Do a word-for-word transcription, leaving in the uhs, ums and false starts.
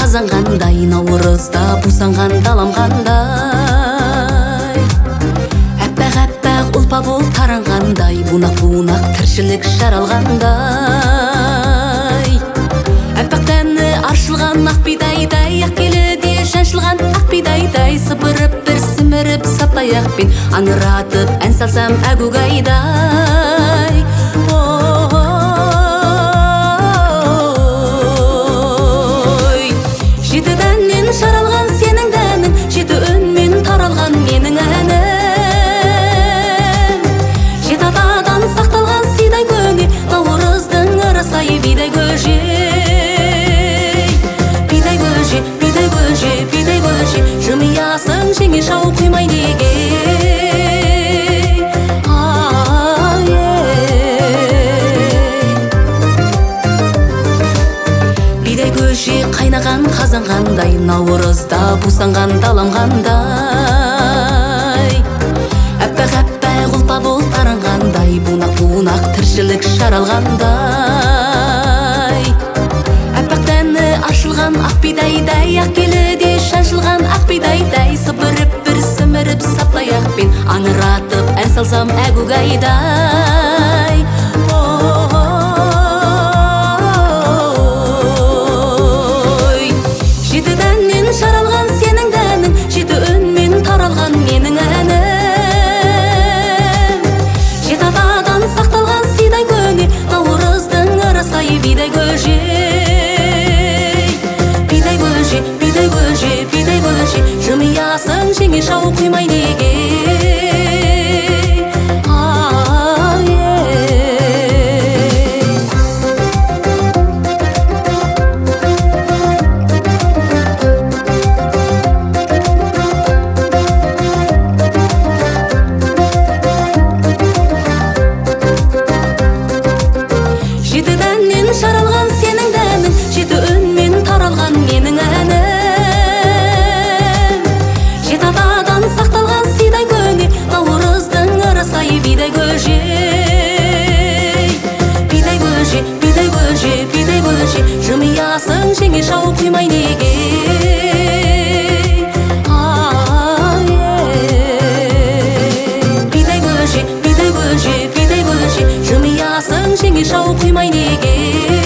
қазанғандай, наурызда бусанған далам қандай. Әппақ-әппақ ұлпа бол таранғандай, бунақ-бунақ тіршілік жаралғандай. Әппақ тәні аршылған ақ бидайдай, ақ келіде шаншылған ақ бидайдай, сыпырып бір сіміріп саптаяқпен аңыратып ән салсам әгугайдай. Ой, жеті дәннен жаралған сенің дәнің, жеті үнмен таралған менің әнім. Жеті атадан сақталған сидай көне, наурыздың ырысай бидай көже. Бидай көже, бидай көже, бидай көже, жымиясың жеңе шау құймай неге. Қайнаған қазанғандай, наурызда бусанған далам қандай. Әппақ-әппақ ұлпа бол таранғандай, бунақ-бунақ тіршілік жаралғандай. Әппақ тәні ашылған ақ бидайдай, ақ келіде шаншылған ақ бидайдай, сыпырып бір сіміріп саптаяқпен аңыратып ән салсам әгугайдай. Жаралған сенің дәнің, жеті үнмен таралған менің әнім. Жеті атадан сақталған сидай көне, наурыздың ырысай бидай көже. Бидай көже, бидай көже, бидай көже, жымиясың жеңе шау құймай неге. Жаралған сенің дәнің, жеті үнмен таралған менің әнім. Жеті атадан сақталған сидай көне, наурыздың ырысай бидай көже. Бидай көже, бидай көже, бидай көже, жымиясың жеңе шау құймай неге. Бидай көже, бидай көже, бидай көже, жымиясың жеңе шау құймай неге.